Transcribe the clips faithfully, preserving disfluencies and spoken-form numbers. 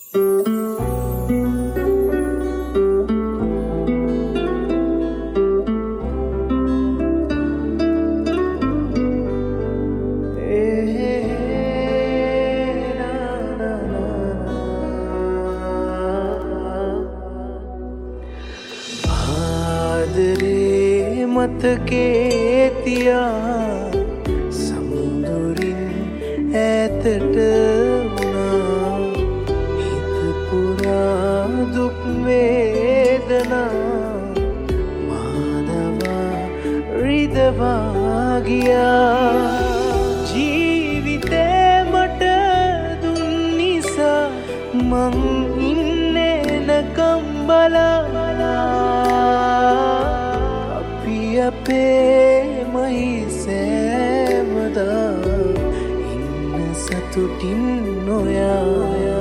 මතකේ තියා සමුදුරින් ඈතට වුණා හිත පුරා දුක් වේදනා මාදවා රිදවා ගියා ජීවිතේ මට දුන් නිසා මං ඉන්නේ නැකම් බලා අපේ මහිසෑමදා ඉන්න සතුටින් නොයා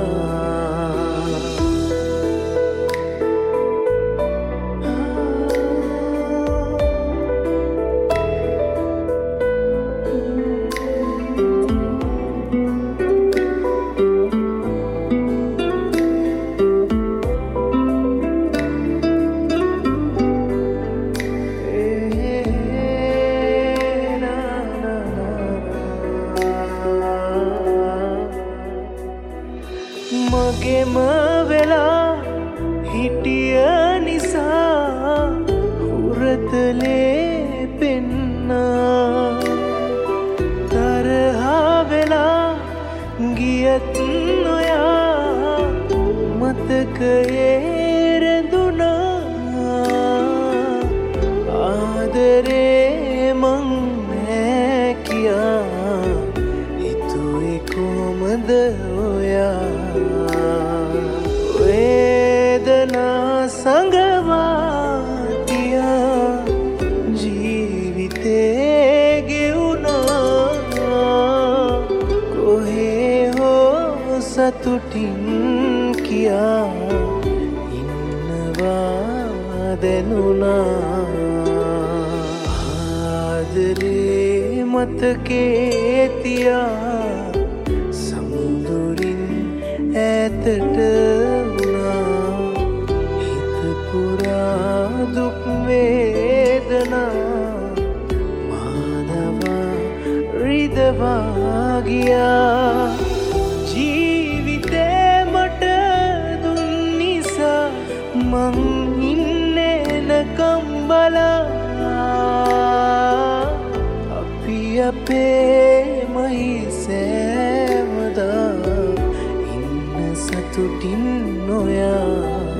මගෙම වෙලා හිටිය නිසා හුරතලේ පෙන්නා තරහා වෙලා ගියත් නොයා මතකයේ රැඳුණා ආදරේ මං නෑ කියා හිතුවේ කොහොමද ඔයා වේදනා සංගවාතියා ජීවිතේ ගෙවුණා කොහේ හෝ සතුටින් කියා ඉන්නවා දැනුණා ආදරේ මතකේ තියා සමුදුරින් ඈතට වුණා හිත පුරා දුක් වේදනා මාදවා රිදවා ගියා ජීවිතේ මට දුන් නිසා මං ඉන්නේ නැකම් බලා අපි අපේ මහිසෑමදා සතුටින් නොයා